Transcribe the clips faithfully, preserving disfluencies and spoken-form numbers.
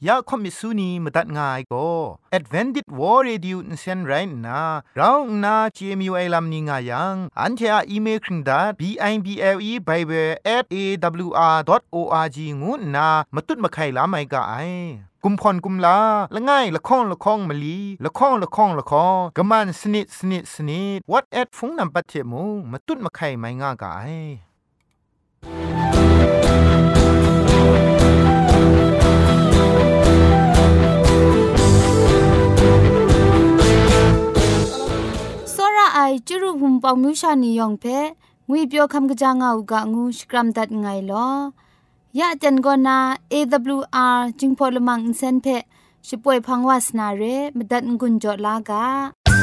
ยาคอมิสุนีมตัดง่ายก็ Advented War Radio นเซนไรนะเราหน้า จี เอ็ม ยู ไอ ลัมนิงายังอันเทอะอีเมลคิงดา บิ ไอ บี แอล อี Bible แอท เอ ดับเบิลยู อาร์ ดอท โอ อาร์ จี งูนะมาตุ้ดมาไข่ลาไม่กะไอกุมพรกุมลาละง่ายละข้องละข้องมะลีละข้องละข้องละข้องกะมันสนิดสนิดสนิด what at ฟงนำปัจเจมูมาตุ้ดมาไข่ไม่ง่ากะไอไอจุรุภุมปองมิวชานียองเพงุยเปียวคำกะจางเอากะงูสกรัมดัดไงลอยะจันกอนา เอ ดับเบิลยู อาร์ จิงพอลมังอินเซนเพช่วยพังวาสนาเรมดัดงุนจอลากา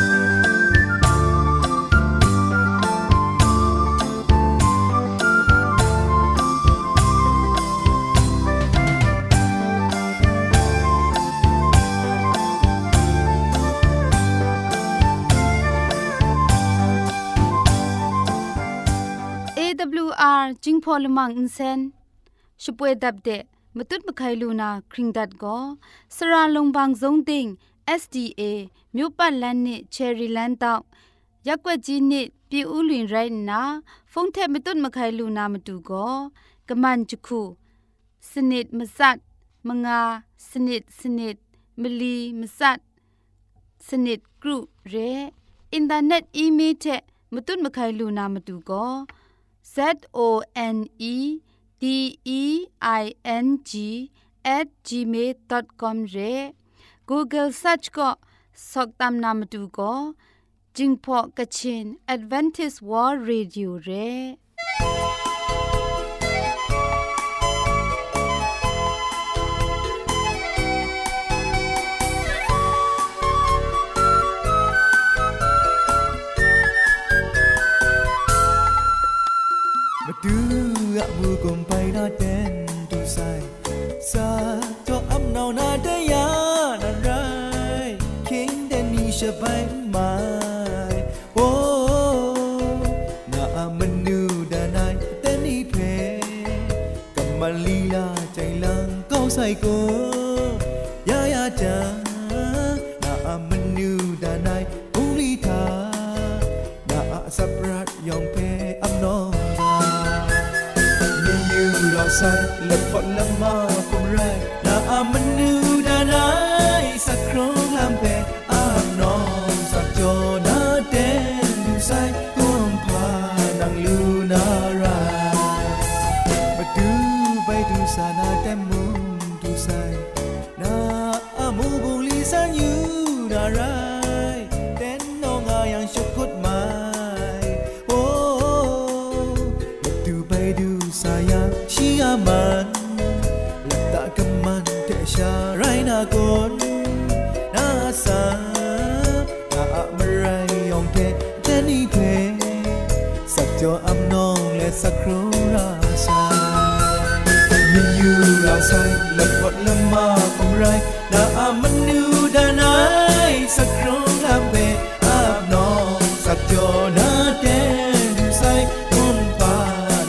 เอ ดับเบิลยู อาร์ จิงพอลมังอินเซนช่วยดับเดะมตุดมะไคลูนาคริงดัดก็สระลงบางซงติง เอส ดี เอ မြို့ပတ်လန်းနစ်ချယ်ရီလန်းတောက်ရက်ွက်ကြီးနစ်ပြည်ဦးလွင်ရိုင်းနာဖုန်ထဲမတုတ်မခိုင်လူနာမတူကောကမန်ချခုစနစ်မစတ်မငါစနစ်စနစ်မလီမစတ်စနစ်ဂရုရဲအင်တာနက်အီးမေးလ်ထဲမတုတ်မခိုင်လူနာမတူကော Z O N E D E I N G at gmail dot com เร Google search ก็สอกตามนามดูก็จิงพอกะชิน Adventist World Radio เรมาดูอะมูกมไปนาเต้นดูใส่ซาโตอำนาวนาเดยานาไรคิงเดนีชะไปมาโอ้นาอะมนูดานายเตนีเพกัมมาลีลาใจลังก้าวใส่กูยายาจานาอะมนูดานายอุริทานาอะสับรัดยองเพอำนาวเราใส่ละพอละมาคงไรนาอามันนูดานายสักครั้งลำเพอาบนอนสักจอนาเดนดูใส่ก้มพานังลูนารามาดูไปดูสานาเต็มมุมดูใส่นาอามูบุลีสันยูนาไรเต้นน้องอายังชุกขุดมาโอ้มาดูไปดูสายาชีอามันลัตตะกัมมันเตชาไรนาโกนนาสานาอะมะไรยองเพเตนีเพสักจออัมนองและสักครูราชามีอยู่ราชาละพอละมาคงไรนาอะมันนูดานายสักครูลำเพอาบนองสักจอนาเดนดูใส่กุมปา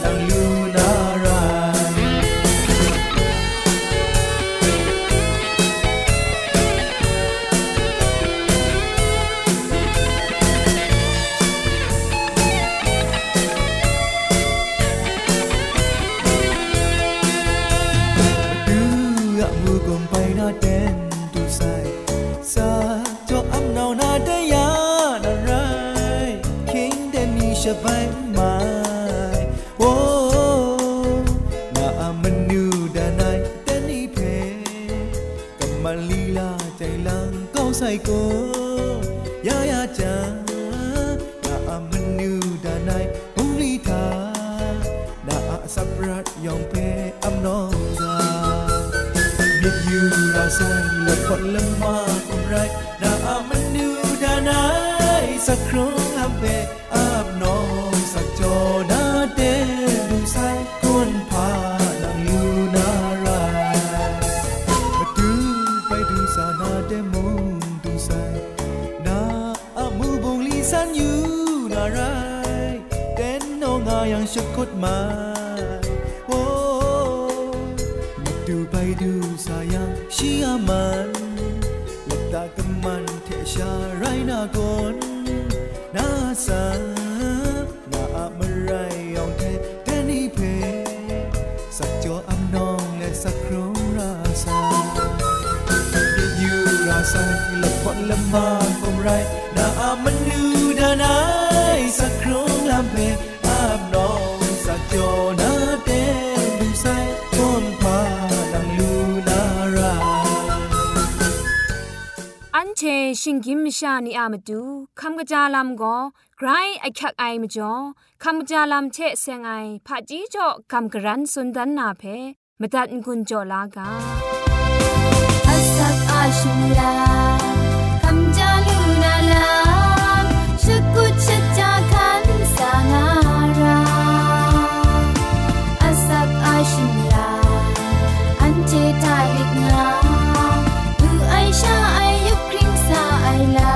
จะไปมาโอ้นาอามันนูดานายเตนีเพกัมมาลีลาใจลังก้าวใส่กูยายาจานาอามันนูดานายอุริทานาอาสับรัดยองเพอัมนองดามิดยูราไซละพอละมาคงไรนาอามันนูดานายสักครั้งลำเพอาบนองสักจอนาเดดูใส่ก้นพานังลูนารามาดูไปดูสานาเดมุงดูใส่นาอามูบงลีสันยูนาไรเต้นน้องอายังชุกขุดมาโอ้มาดูไปดูสายังชีอามันหลับตากำมันเทชาไรนากอนนาสานาอะมะไรยองเทแดนี่เพสักจออำนองและสักครงราซาอยู่ราซาละพอละมาคมไรนาอะมันนูดานายสักครงลำเพอาบนองสักจอนาเตดูไซคนพาลังลูนาราอันเชชิงกิมชานีอามาดูคำกระจาลำก็ไกรไอคักไอมาจ่อคำกระจาลำเชเซงไอผาจีจ่อคำกระรันสุนดันนาเพมาตัดกุญจ่อลากาอัสสักอาชิมลาคำจาลูนาลาชุกุชะจาคันสางาราอัสสักอาชิมลาอันเจตาลิกงาดูไอชาไอยุคริงซาไอลา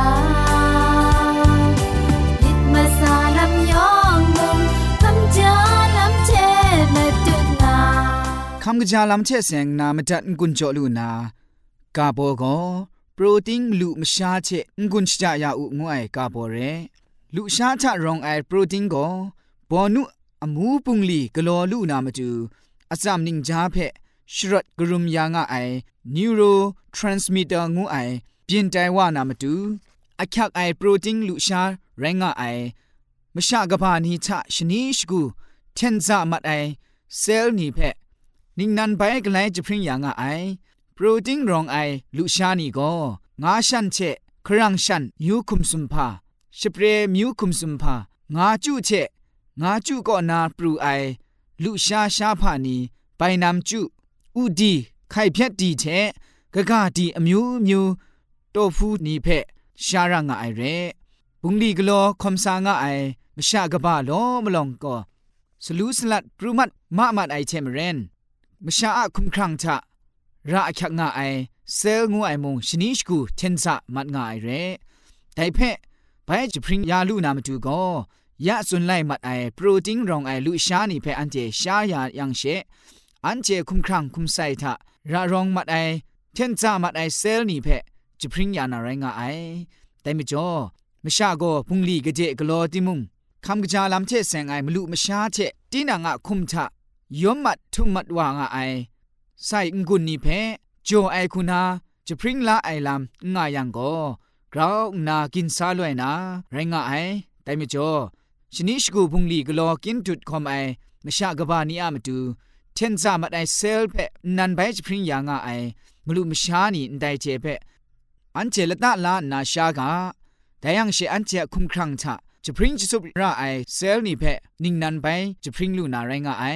ยิดมาซาลำยองมุงคำจาลำเชมาดุนาคำกระจาลำเชเสงนามาจัดกุญจ่อลูนากาโบโกโปรตีนลูมชาเชงกุนชะยาอุงวยกาโบเรลูชาชะรองไอโปรตีนโกบอนุอมูปุงลีกลอลูนามาจูอาซามนิงจาเพชรัดกรุมยางไอนิวโรทรานสมิเตอร์งูไอเปลี่ยนใจว่านามาจูอาคักไอโปรตีนลูชาแรงไอมชากะพานีชะชนิชกูเทนซามัดไอเซลนีเพนิงนันไปกไลจะพริ้งยางไอโปรตีนรองไอลูชานีก็งาชันเชครังชันมิวคุมสุมพาสเปรย์มิวคุมสุมพางาจูเชงาจูก็นาปรูไอลูชาชาพานีไปนำจูอุดีไข่เพียดดีเชกะกาดีอมิวมิวโตฟูนีเพชารังไอเรบุงลีกโลคอมสางไอมชากะบาโลมลองก็สลูสลัดปรุมัดมามัดไอเชมเรนมชาอะคุมครังชะราคักงาไอเซลงูไอมงชนิชกูเทนซะมัดงาไอเรไดเพไปจะพริ้งยาลูนามาดูก็ยะสุนไลมัดไอโปรตีนรองไอลูชานีเพอันเจชายายังเชอันเจคุมครังคุมไซทะรารองมัดไอเทนซะมัดไอเซลนีเพจะพริ้งยานาไรงาไอแต่ไม่จ่อมชาโกพุงลีกะเจกลอติมุงคำกะจาลำเชเซงไอมลุมชาเชตีนางะคุมทะยอมมัดทุมมัดวางไอใส่งุนนี่เพโจไอคุณาจะพริ้งละไอลำงายังก็กราวนากินซาลวยนะไรงาไอแต่ไม่จ่อชนิชกูพุงลีกลอกินจุดคอมไอมชากะบานีอามาดูเทนซามัดไอเซลเพนันไปจะพริ้งยางาไอมลุมชานี่ได้เจเพอันเจละตะลานาชากาแต่ยังเชอันเจคุมครังทะจะพริ้งจะสุบระไอเซลนี่เพนิ่งนันไปจะพริ้งลูนาไรงาไอ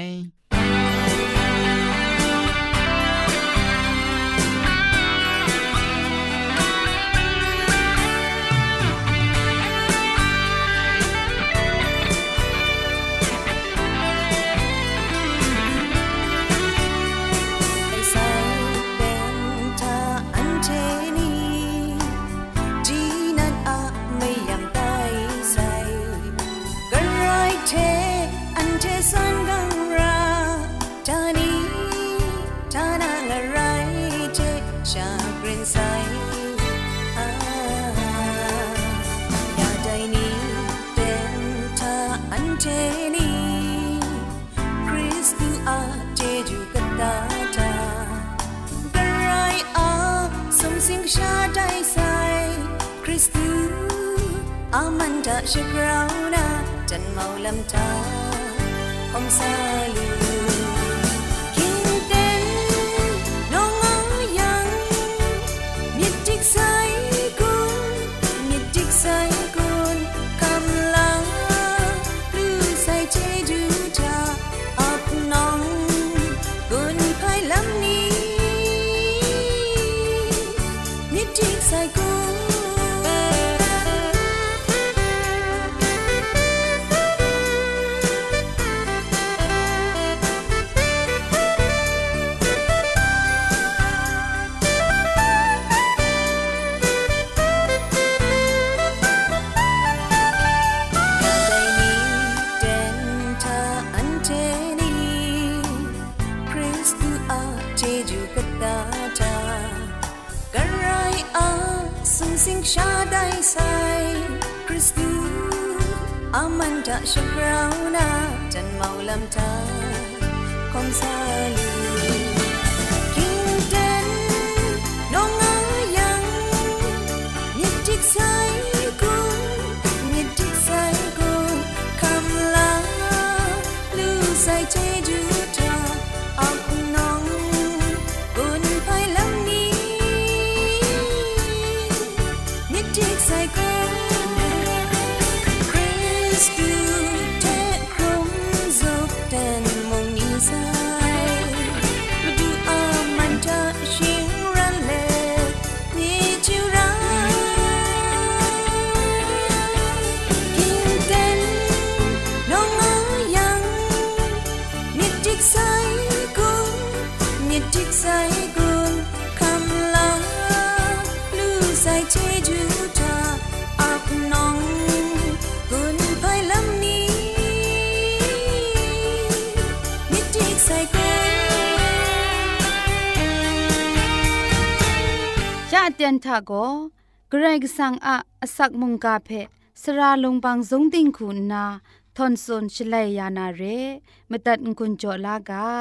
อามันจะชักเรานะจันเมาลำตาคมซาลูกินเต้นน้องเอายังมิดจิกใส่กุนมิดจิกใส่กุนคำลาลูใส่เจดูจาอับน้องกุนไพ่ลำนี้มิดจิกใส่กุนJeju kata ชาได้ใส่คริสตูอามันจะชักเรานาจันเมาลำทาคงซาลีกินเต้นน้องอายังนิดจิกใส่กูนิดจิกใส่กูคำลาลูใส่ใจจูตาออกน้องกุนไปลำนี้นิดจิกใส่กูเตียนทาโกเกรกสังอะสักมุงกาเพสระลงบางสงติงคุณนาทอนซนชลัยยานาเรมตัดกุญจลากา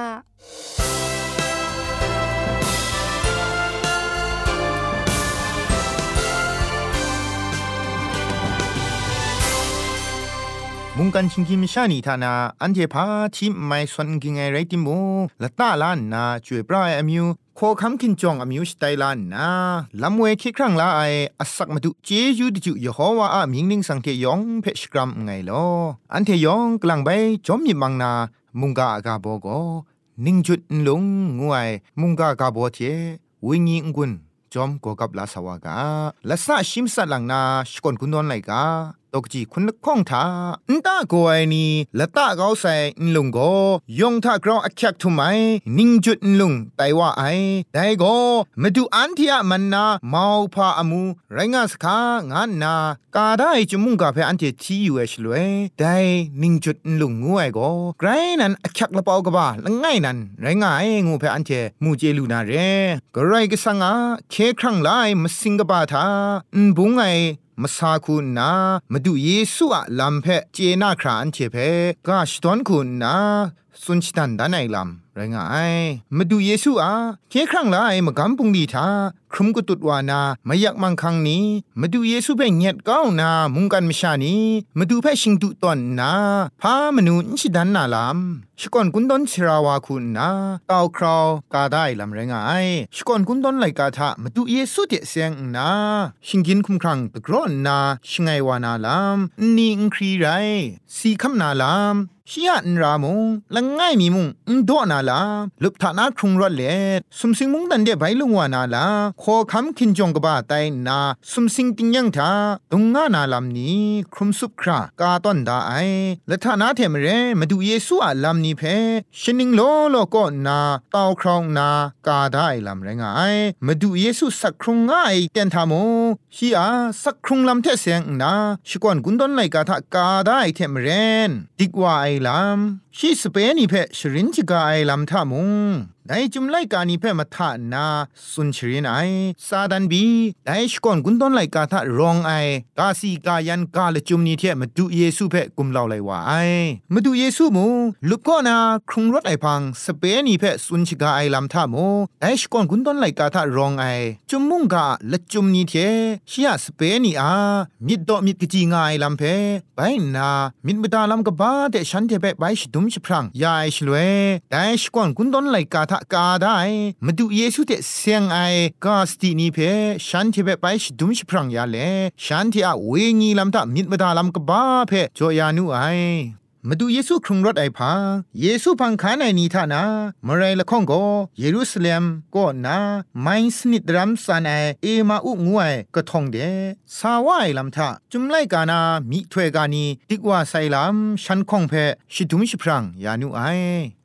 มุงกันชิงกิมชานีทานาอันเจพาทีมไม่สนกิงไงไรติมูละตาลานนาช่วยปลายอมิวโคคำกินจองอมิวสไตลานนาลำเวคิครั้งละไออสักมาดูเจยูดิจูยโฮวาอามิงนิงสังเกยองเพชกรัมไงลออันเทยองกลางใบจอมยิบังนามุงกาอากาโบโกนิงจุดลงงวยมุงกาอากาโบเทวิญญกุนจอมโกกับลาสวากาละสะชิมสัลังนาสกอนกุนดอนไลกาตกจีคุณข้องทาอันตาโกไอนีละตาเกาใส่ลุงโกยงทากรออักยักทุไมนิงจุดลุงไตว่าไอไดโกมาดูอันที่อะมันนาเมาพาอมูไรงาสคางานนากาได้จมุงกาเพอันที่ทีอยู่เอชลวยไดนิงจุดลุงงูไอโกไกรนั้นอักยักละเปากบ้าละง่ายนั้นไรงาไองูเพอันที่มูเจลูนาเรก็ไรก็สังอาเคครั้งไลมาสิงกบาทาอุบุงไอมาซาคุณนามาดูเยซูอะลำเพเจนาครานเชเพกาชตอนคุณนาสุนชิตันดานไอลำไรงายมาดูเยซูอะเคครั้งละไอมากำปุงดีทาครุมกุตุดวานามายักมังคังนี้มาดูเยซูเพ่งเงียดก้าวนามุงกันมชานีมาดูเพ่ชิงตุตอนนาพามนูนชิดันนาลำชก่อนกุนดอนชราวาคุณนาตาวคราวกาได้ลำไรงายชก่อนกุนดอนไลกาทะมาดูเยซูเตเสียงนาชิงกินคุมครังตะกรอนนาชิงไงวานาลำนี่อิงครีไรสีคำนาลำชียนรามงละง่ายมีมุงอุดอนาลาลุบฐานาครุงรอดเลดสุมสิงมุงดันเดไบลุงวานาลาขอคำคินจงกบ้าไตนาสุมสิงติงยังทาตุงงานาลำนี้ครุมสุบครากาต้นดาไอและฐานาเทมเรมาดูเยซูอาลำนี้เพชินิงโลโลก็นาตาวครองนากาได้ลำไรงายมาดูเยซูสักครุงง่ายเตียนทามชีอาสักครุงลำเทเสียงนาชิกวนกุนดอนไลกาทากาได้เทมเรนดิกว่าไอลำชีสเปนิเพชรินจิกาไอลำทามุงได้จุมไลกานิเพมาทานาสุนชรินไอซาดันบีได้ชกอนกุนดอนไลกาทารองไอกาซีกายันกาลจุมนีเทมาดูเยซูเพกุมเล่าไลว่าไอมาดูเยซูมูลุกก็นาครุงรถไอพังสเปนิเพสุนชิกาไอลำทามูได้ชกอนกุนดอนไลกาทารองไอจุมมุงกาละจุมนีเทชียสเปนีอามิดดอมิดกจีงาไอลำเพไปนามิดมดาลำกบ้าเดฉันเทเปไปชดุมชพรังยาไอชลเวได้ชกอนกุนดอนไลกาทกาได้มาดูเยซูเตเสียงไอกาสตินีเพฉันที่ไปไปชดุมชพรังยาเลฉันที่อาเวงีลำตามิดมาดาลำกบ้าเพจอยานุไอมาดูเยซูครุงรถไอพาเยซูพังคานไอนีทานามาไรละข้องก็เยรูซาเล็มก็นาไม่สนิดรำสันไอเอมาอุงวยก็ท่องเดสาวไอลำทาจุมไลกานามิถวยกานีติกว่าไซลำฉันข้องเพชิดุมชิพรังยานุไอ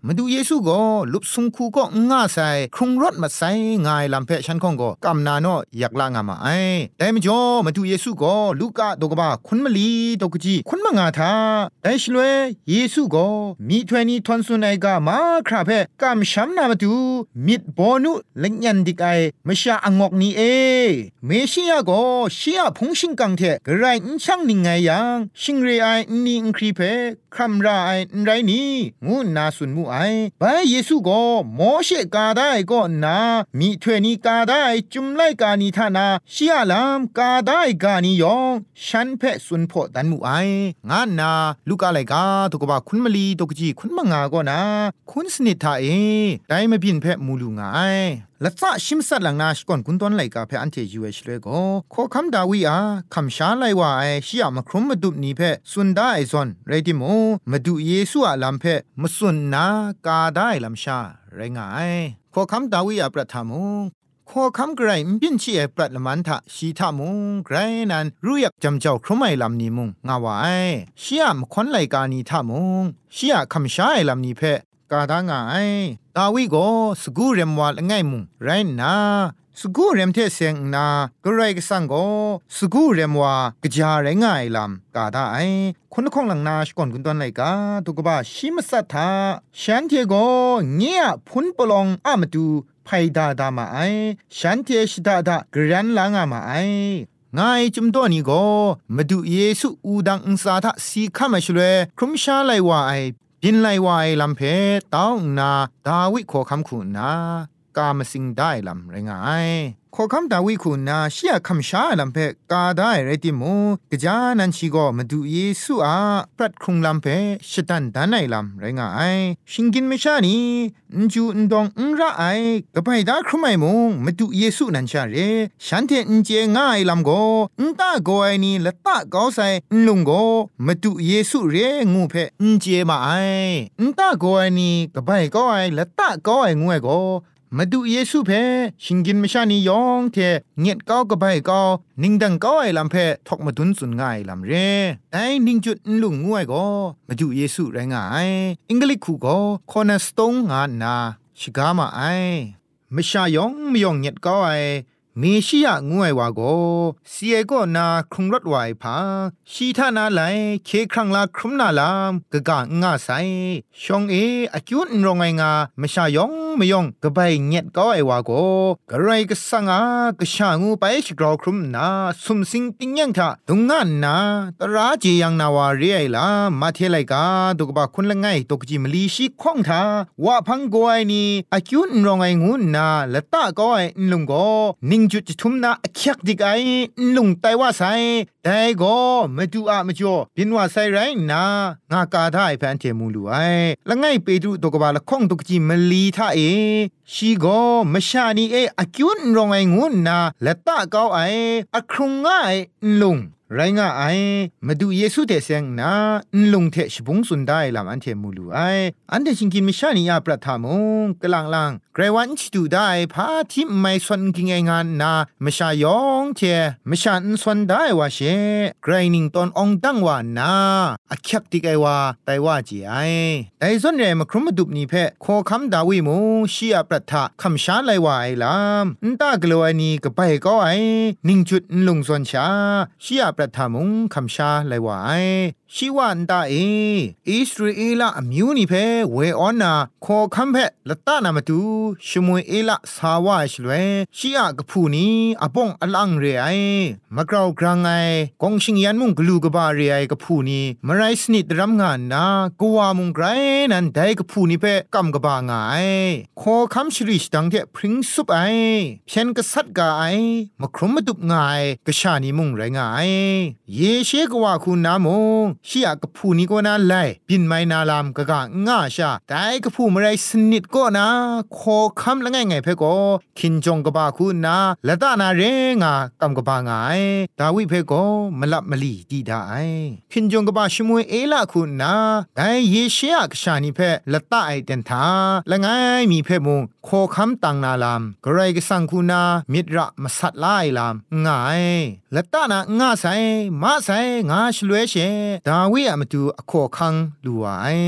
มาดูเยซูก็ลุบซุงคูก็ง่าใส่ครุงรถมาใส่ง่ายลำเพะฉันคงก็กำนาโนอยากลางามาไอแต่ไม่จ่อมาดูเยซูก็ลูกาตกบ้าคุณมลีตกจีคุณมางาทาแต่ชลวยเยซูก็มีทเวนีทอนสุนัยกามาคราเพะกำช้ำนามาดูมิดบอนุเล็กยันดิกไอไม่ใช่อ่างอกนี่เอเมชิยาก็เชียพงชิงกังเทกระไรอินช่างนิงไงยังชิงเรไอนี่อินครีเพคำไรไรนี่งูนาสุนมูไอไปเยซูก็โมเชกาได้ก็นามีทเวนีกาได้จุมไลกานีทานาเชียลามกาได้กานิยองฉันเพะสุนโพดันมูไองานนาลูกอะไรกาตกบ่าคุณมลีตกจีคุณมังงาก็นะคุณสนิทาเอได้ไม่พินเพะมูลูงาไอละซะชิมสัดหลังนาชก่อนคุณต้นไหลกาเพออันเทยูเอชเลยก็ขอคำดาวิอาคำชาไลว่าไอเชียมาครุมมาดุบนี้เพะสุนได้ซอนไรติโมมาดูเยซูอาลัมเพะมาสุนนากาได้ลัมชาไรงายขอคำดาวิอาประทามุขอคำไกรมบินชีเอปรัดละมันทะชีทามุงไกรนั้นรู้อยากจำเจ้าครุมไอลำนี้มุงงาวายเชียมควันไหลกานีทามุงเชียคำชาไอลำนี้เพะกาดางายดาวิโกสกูเรมวาลง่ายมุงไรนาสกูเรมเทเซงนากระไรก็สังโกสกูเรมวากะจาไรง่ายลำกาดาไอคนของหลังนาชก่อนคุณตอนไหนกาตุกบ้าชิมสัทธาฉันเทโกเงียพุนปลองอามาดูไพดาดามาไอฉันเทชิดาดากรันลางามาไอง่ายจุมตัวนี้ก็มาดูเยซูอูดังอุสาทะสีข้ามาชลวยครุมชาไลว่าไอบินไลวายลำเพตาวนาดาวิขอคำคุณนากามสิงได้ลำไรงายขอคำดาวิคุณนาเชียคำชาลำเพกาได้ไรติมูกะจานันชิโกมาดูเยซูอาปรัดครุงลำเพชตันดานไอลำไรงายชิงกินไม่ชานีนจูนดองอุระไอกะไปดาครุไมมุงมาดูเยซูนันชาเรฉันเทนเจง่ายลำโกอุตาโกไอนีละตะกอไซลุงโกมาดูเยซูเรงูเพอุเจมาไออุตาโกไอนีกะไปก็ไอละตะก็ไองูไอโกมาดูเยซูเพชิงกินไม่ชานิยองเทเงียดก้าวกับใบก้าวนิ่งดังก้าวไอลำเพทอกมาดุนสุนง่ายลำเร่ไอนิ่งจุดลุงงวยก็มาดูเยซูไรงายอิงกลิคูก็คอนัสตงงานนาชิกามาไอไม่ชายองไม่ยองเงียดก้าวไอมีชียงวยว่าโกเสียก็นาครุงรถไหวพาชีท่านาไหลเคครั้งละครุมนาลามกะกะง่าใสชองเออจุนรองไงงาไม่ชายองไม่ยองกะใบเงียดก็ไอว่าโกกะไรก็สังอากะชางูไปชิกรอครุมนาสุมสิงติงยังทะตุงงานนาตราจียังนาวาเรียลามาเทไลกาตุกบะคุณละไงตกจิมลีชิข้องทาว่าพังโกไอนี่อจุนรองไงงูนาละตะก็ไอลุงโกนิงจุดทุมนาอคักดิกไอลุงไตว่าไซแต่ก็มาดูอะมาจ่อบินว่าไซไรนางากาได้แฟนเทมูลูไอละไงเปดูตกบาละข้องตกจิมลีทาเอชีก็มชานีเออจุนรองไองูนาละตะก็ไออครุงง่ายลุงไรงาไอมาดูเยซูเตเซงนาลุงเทชบุงสุนได้ลำอันเทมูลูไออันเดชิงกิมชานียาประทามงกลางลังไกรวันชิดูได้พาทิมไม่สนกิงงานนามชายองเทมชันสนได้ว่าเชไกรนิงตอนองตั้งว่านาอักยักติกไอว่าไตว่าจีไอไอส่วนเรมครุมดุบนี้เพะขอคำดาวิมูชียประทะคำชาไลว่าไอลำนตากลัวนี้ก็ไปก็ไอนิ่งจุดลุงส่วนชาชียประทามุงคำชาไลว่าไอชีวันตาเออิสราเอลอมิวนิเพเวออนาขอคำเพละตานามาดูชมวยเอละสาวาชลเวชียกพูนีอปองอลังเรไอมะกราวกรางไอกองชิงยันมุงกลูกบาเรไอกะพูนีมไรสนิดรำงานนากวามุงไกรนันไดกะพูนีเพกำกบางไอขอคำชริชดังเทพริ้งซุปไอเพียนกษัตริย์กาไอมะครุมมาดุบงายกะชานีมุงไรงายเยเชกว่าคุณนามงชียกะพูนีก็นาไลบินไมนาลามกะกะง่าชาไดกะพูมไรสนิดก็นาขอคำละไงไงเพก็คินจงกบาคุณนาละตานาเรงากำกบางายดาวิเพก็มลับมลีดีได้คินจงกบาชมวยเอละคุณนาไดเยเชียกชานิเพละตาไอเดนทาละไงมีเพมงขอคำตังนาลามกไรกสังคุณนามิตรมาสัตไลลามง่ายละตานาง่าไซมาไซงาชลวยเชดาวิอะมาดูอขอคังลูไอ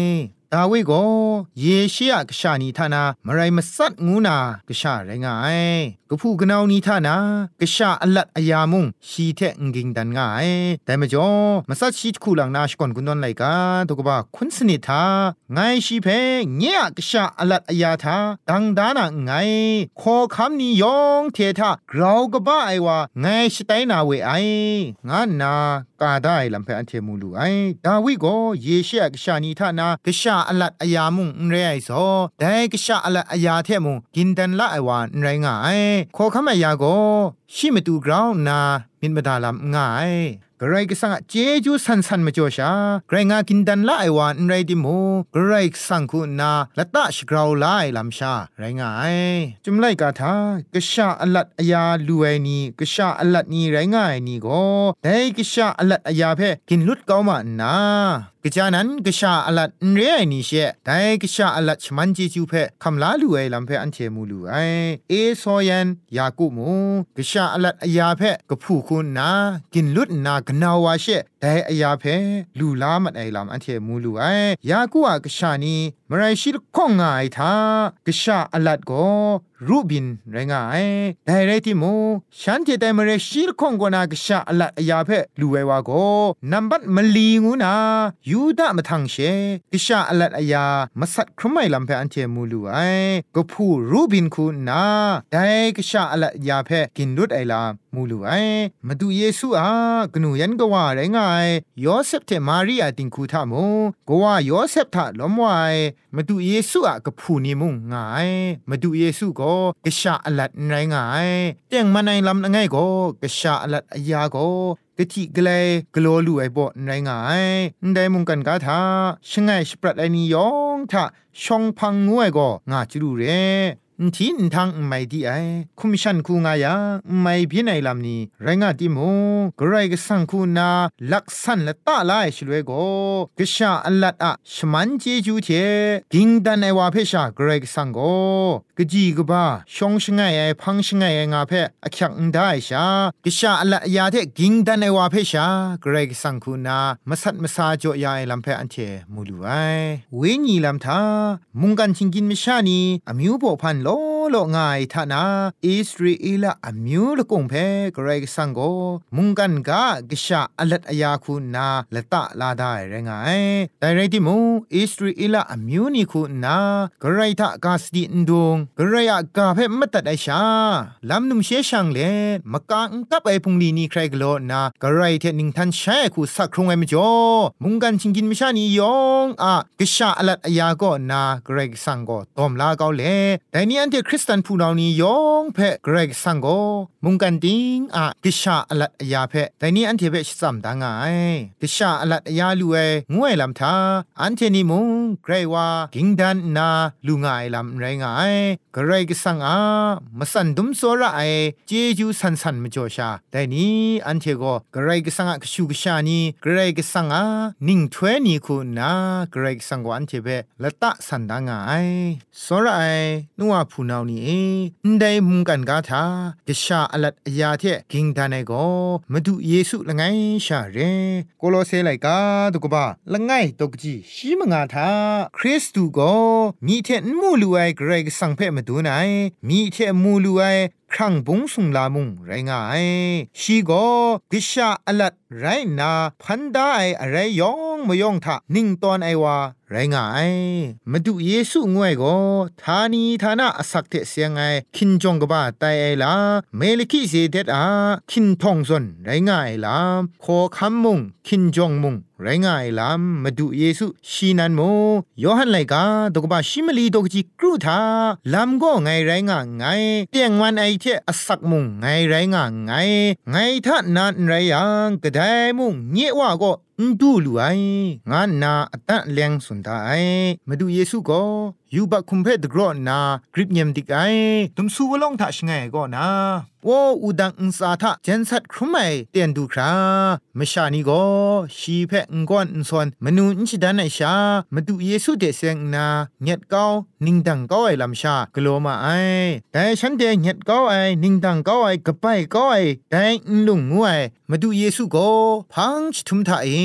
ดาวิโกเยเชียกชานีทานามไรมาสัดงูนากชาไรงายกผู้กนาวนีทานากชาอลัดอยามุงชีเทงกิงดันง่ายแต่มจ่อมาสัดชีคู่หลังนาชก่อนกุนนนไลกาตกบ่าคุณสนิทาไงชีเพเงียกชาอลัดอยาทาดังดานาไงขอคำนี้ยองเททากราวกบ้าไอว่าไงสไตนาเวไองานนากาได้ลำเพออันเทมูลูไอดาวิโกเยเชียกชานีทานากชาอลัดอยามุงเรไอโซแต่กชาอลัดอยาเทมุงกินดันละไอว่าไรงายขอคำอยาโกชิมตูกราวนามินบดาลำง่ายกระไรก็สังเจจูสันสันมาจ่อชาไกรงากินดันละไอวานไรดิโมกระไรสังคุณนาละตะชกราวไลลำชาไรงายจุมไลกาทากษาอลัดอยาลูไอนีกษาอลัดนีไรงายนี่ก็แต่กษาอลัดอยาเพกินลุดเกามานา กจานั้นกษาอลัดเรไอนิเชแต่กษาอลัดชมันเจจูเพคำลาลูไอลำเพอันเทมูลูไอเอโซยันยากุมูกษาอลัดอยาเพกผู้คุณนากินลุดนากนาวาเชแต่อยาเพลูลามัดไอลำอันเทมูลูไอยากุอากษานีมไรชิลคงง่ายทากษาอลัดก็รูบินไรงายแต่ไรที่มูฉันเจแต่มไรชิลคงก็นากษาอลัดอยาเพลูไอวาก็นับบัดมลีงูนายูดามาทังเชกิชาอลัดอยามาสัตครุไมลำเพอันเทมูลูไอก็ผู้รูบินคุณนาแต่กิชาอลัดอยาเพกินดุดไอลามูลูไอมาดูเยซูอากนูยันก็ว่าไรงายยอเซฟเทมารีอาติงคูทามูก็ว่ายอเซฟทาล้อมไว้มาดูเยซูอะก็ผู้นิมุงง่ายมาดูเยซูก็กิชาอลัดไรงายเตียงมาในลำไงก็กิชาอลัดอยาก็กะทิกเลกลัวลู่ไอ้บ่ไรงายได้มุงกันกาทาชงไงสปรัดไอ้นี่ยองทาช่องพังงวยก็งาจิรูเรทีนทางไม่ดีไอคุมชันคูงายาไม่พินัยลำนี้ไรงาติโมกระไรก็สังคูนาลักษันละตาลายชลเวโกกษาอัลลัดอะชมันเจจูเทกิงดันไอวาเพชากระไรก็สังโกกจีกบ้าชงชงไงไอพังชงไงไองาเพอคักอุนได้ชากษาอัลลัดยาเทกิงดันไอวาเพชากระไรก็สังคูนามาสัตมาซาจ่อยาไอลำเพออันเทมูลูไอเวญีลำทามุงกันชิงกินมิชานีอมิวโปพันโลโลง่ายท่านาอิสราเอลอมิวละกงเพกรกสังโกมุงกันกากษาอลัดอยาคุณนาละตะลาได้ไรงายแต่ไรที่มูอิสราเอลอมิวนี่คุณนากรทะกาสตินดงกรยากาเพมัตตไอชาลำนุมเชชังเลมกางกับไอพุงลีนี่ใครกโลนากรเทนิงทันใช้คูสักครงไอมจ่อมุงกันชิงกินมิชานียองอะกษาอลัดอยาก็นากรกสังโกตอมลาเกาเลแต่นี่อันเทคริสตันผู้นานี้ยองเพะเกรกสังโกมุงกันติงอะกิชาอลัดอยาเพะแต่นี่อันเทเปสัมดังไงกิชาอลัดอยาลูเองวยลำทาอันเทนิมุงเกรว่ากิงดันนาลูง่ายลำไรงายเกรกสังอามาสันดุมโซระไอเจจูสันสันมจ่อชาแต่นี่อันเทโกเกรกสังอะกชูกชานีเกรกสังอานิ่งถ้วยนี่คุณนาเกรกสังโกอันเทเปละตะสันดังไงโซระไอนัวผู้นานี้ได้มุงกันกาทากษาอลัดอยาเทกิงดานไอโกมาดูเยซูละไงชาเรโกโลเซไลกาตุกบะละไงตกจีชีมงาทาคริสตูโกมีเทนมูลูไอเกรกสังเพมาดูไหนมีเทมูลูไอครั้งบงสุงลามุงไรงายชีโกกิชาอลัดไรนาพันได้อะไรยองมยองทะนิ่งตอนไอวาไรงายมาดูเยซูงวยโกทานีทานะอสักเทเสียงไอคินจงกบ้าไตไอลาเมลิคิเซเดตอาคินทองซนไรงายลาขอคำมุงคินจงมุงไรงายลามาดูเยซูชีนันโมยอหันไลกาตกบ้าชิมลีตกจิกรูทาลำก็ไงไรงาไงเตียงวันไอเทอสักมุงไงไรงาไงไงท่านานไรยังก็ได้มุงเงี้ยว่าก็ดูลูไองานนาอัตเลียงสุนทายมาดูเยซูก็ยูบักคุมเพดกรอนนากริบเยมติกไอตุมสูวลงทัชไงก็นาโออุดังอุสาทะเจนสัตครุไมเตียนดูครามชานีก็ชีเพงกอนอุสวนมนูอินชิดานไอชามาดูเยซูเดเซงนาเงียดเก้านิ่งดังเก้าไอลำชากลัวมาไอแต่ฉันเดเงียดเก้าไอนิ่งดังเก้าไอกระไปเก้าไอแต่ลุงงวยมาดูเยซูก็พังชุมทาเอ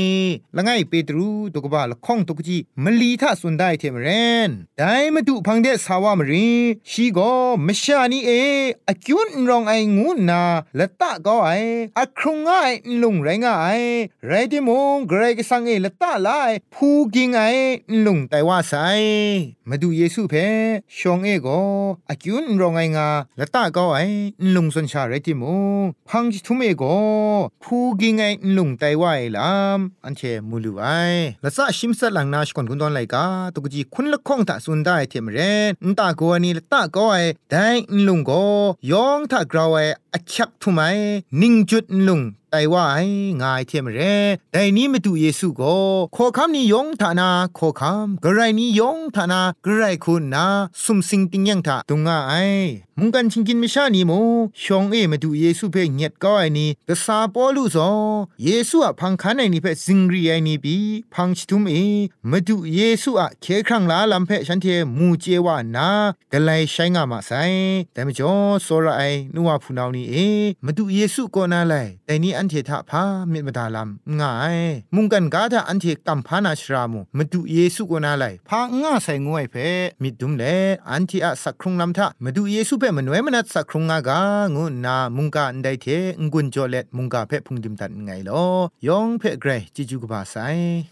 ละไงเปตรูตกบะละข้องตกจีมลีทะสุนได้เทมเรนได้มาดูพังเดสาวามรีชีโกมชานีเออจุนรองไองูนาละตะก็ไออะครุงไอลุงไรงไอไรติมงเกรกสังเอละตะไลพูกิงไอลุงไตว่าไซมาดูเยซูเพชองเอโกอจุนรองไองาละตะก็ไอลุงสนชาไรติมงพังจิทุเมโกพูกิงไอลุงไตว่าไอลามอันเชมูลูไอละซะชิมซะหลังนาชกอนกุนดอนไลกาตกจีคุณละข้องตะสุนได้เทมเรนนตาโกนีละตะก็ไอไดลุงโกยองทะกราวไออะชักทุไมนิงจุดลุงไตว่าไองายเทียมเรแต่นี้มาดูเยซูก็ขอคำนี้ยงฐานาขอคำกระไรนี้ยงฐานากระไรคุณนาสุมสิงติงยังทาตรงง่ายมุงกันชิงกินไม่ใช่นี่มูชองเอมาดูเยซูเพ่เงียดก็ไอ้นี่กษาปอลูซอเยซูอะพังคันไอ้นี่เพ่ซิงรีไอ้นี่บีพังชิทุมเอมาดูเยซูอะเคครั้งลาลำเพ่ฉันเทมูเจวานากะไลใช้งามาใส่แต่ไม่จอโซระไอนัวผู้นานี่เอมาดูเยซูก็น่าไลแต่นี่อันเทถะพาเมตมาดาลำง่ายมุงกันกาถะอันเทกัมพานาชรามุมาดูเยซูก็น่าไลพาง่าใส่งวยเพ่มิดุมเลอันที่อะสักครุงลำทะมาดูเยซูเพ่มันไว้มันนัดสักครุงงากางุนามุงกาอันใดเทงกุนจอเล็ดมุงกาเพ่พุงดิมตัดไงลอยองเพ่เกรจิจูกบาไซ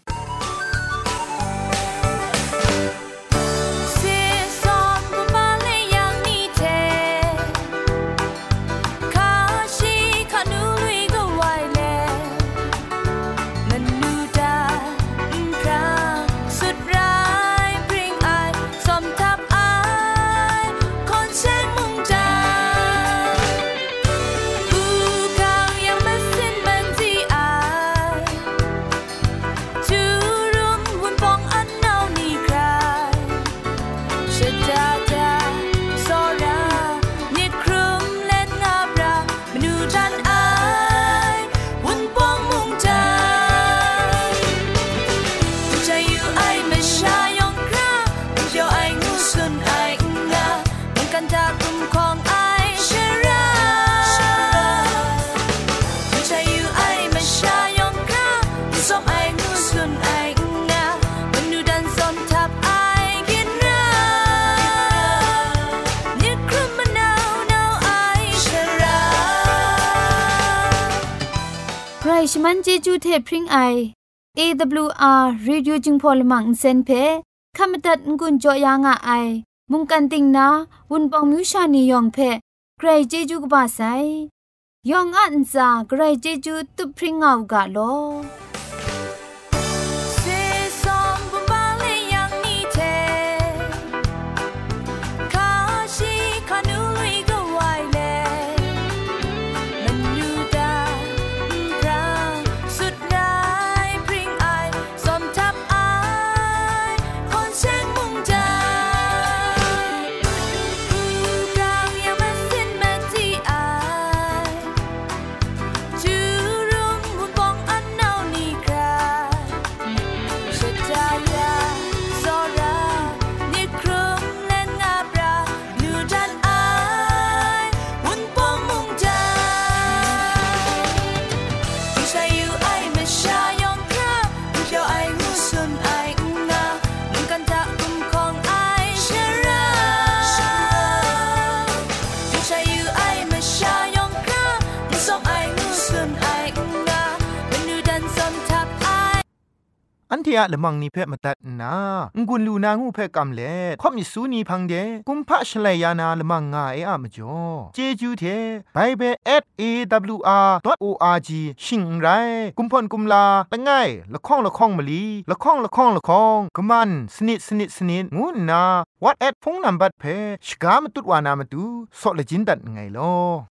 ชมันเจจูเทพริงไอ เอ ดับเบิลยู อาร์ Radio จึงพอลมังเซนเพขามตัดงุนจอยางอไอมุงกันติงนาวุนปองมิวชานียองเพไกรเจจูกบาไซยองอันซาไกรเจจูตุพริงเอากาโลอันที่อะละมังนิเพ่มาตัดนางุนลูนางูเพ่กำเล่ข่อมิสูนีพังเดกุมพะชลัยยานาละมังงาเออะมจ่อเจจูเทไบเบิล แอท เอ ดับเบิลยู อาร์ ดอท โอ อาร์ จี ชิงไรกุมพ่นกุมลาละไงละข้องละข้องมะลีละข้องละข้องละข้องกะมันสนิดสนิดสนิดงูนาวัดแอดพงนัมบัดเพ่ชกามตุดวานามตุซอเลจินดัดไงลอ